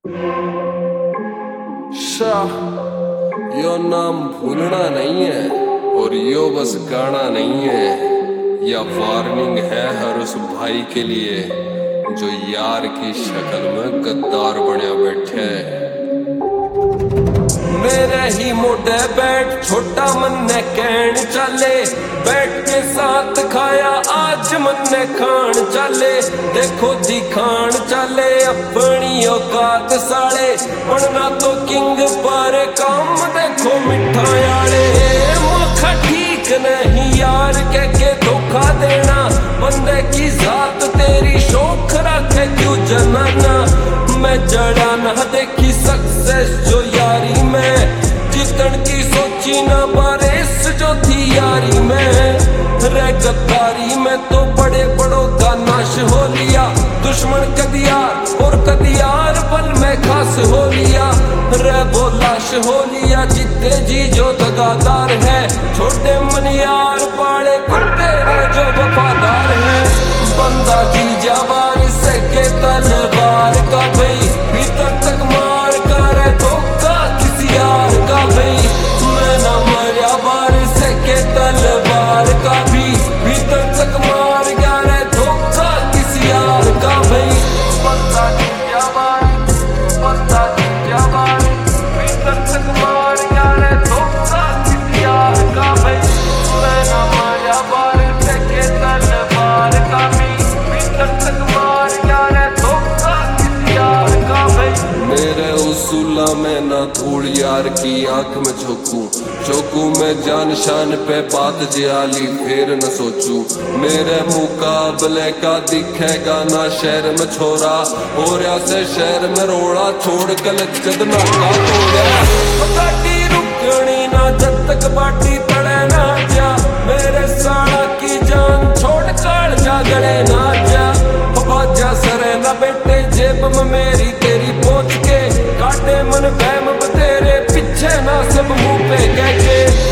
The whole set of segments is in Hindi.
शाह यो नाम भूलना नहीं है और यो बस गाना नहीं है, या वार्निंग है हर उस भाई के लिए जो यार की शक्ल में गद्दार बनिया बैठे। मेरे ही मोटे बैठ छोटा मन ने कहन चले, बैठ के साथ खाया आज मन ने खान चले। देखो दिखान चले अपनी औकात साले, बनना तो किंग पर काम देखो मिठायाले। मौका ठीक नहीं यार के धोखा देना, बंदे की जात तेरी शौक रखे क्यों जनाना। मैं जड़ा ना देखी सक्सेस जो यारी में, जीतन की सोची ना बारिश जो थी यारी में। रह गद्दारी में तो बड़े बड़ों का नाश हो लिया, दुश्मन कदियार और कदियार पल में खास हो लिया। रह वो लाश हो लिया जितने जी जो दगादार है, छोटे मनियार पाड़े कुत्ते जो वफादार है। बंदा जी जवान से के तलवार का भाई, भीतर तक मार कर धोखा किसी यार का भाई। मैं न मरिया बार से के तलवार का भी, भीतर तक मार कर धोखा किसी यार का भाई। बंदा जी जवान, बंदा जी जवान, भीतर तक मार कर धोखा किसी यार का भाई। मैं न मरिया बार से के तलवार का भी, भीतर तक मार कर धोखा किसी यार का भाई। मेरे उसूला में ना धूल यार की आंख में झोंकू, चौकू में जान शान पे बात जियाली फिर न सोचू। मेरे मुकाबले का दिखेगा ना शहर में छोरा, और से शहर में रोड़ा छोड़ गलत कदना का तोड़ा। गाड़ी रुकनी ना जब तक बाटी तड़े ना जा, मेरे साड़ा की जान छोड़ कर जागड़े ना जा। बाजा सरे ना बेटे जेब में मेरी तेरी पहुंच के, काटे मन बहम तेरे पीछे ना सब मुंह पे कह के।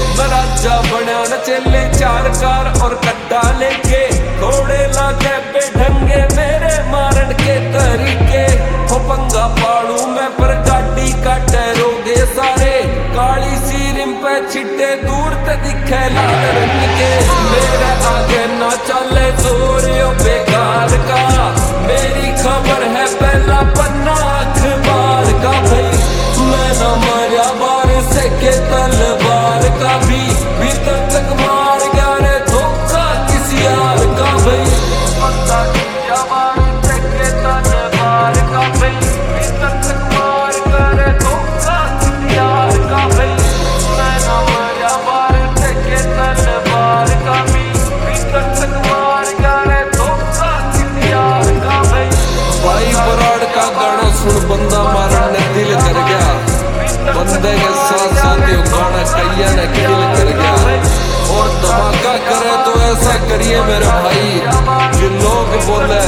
राजा बना न चले चार कार और कट्टा लेके, घोड़े लाके बेढंगे मेरे मारन के तरीके। हो पंगा पाड़ू मैं पर गाड़ी काटे रोगे सारे, काली सी रिम पे छिट्टे दूर ते दिखे लाल रंग के। मेरे आगे ना चले जोर यो बेकार का, मेरी खबर है पहला पन्ना अखबार का भाई। मैं न मरिया बार से के तलवार का भी, भीतर तक मार गया रे धोखा किसी यार का भाई। बंदा जी जवान से के तलवार का भाई, भीतर तक मार गया रे धोखा किसी यार का भाई। मैं न मरिया बार से के तलवार का भी, भीतर तक मार गया रे धोखा किसी यार का भाई। भाई बराड़ का गाना सुन बंदा मारने दिल कर गया, बंदे के साथ साथ ये गाना कैया ने किल कर गया। और धमाका करे तो ऐसा करिए मेरे भाई, जो लोग बोले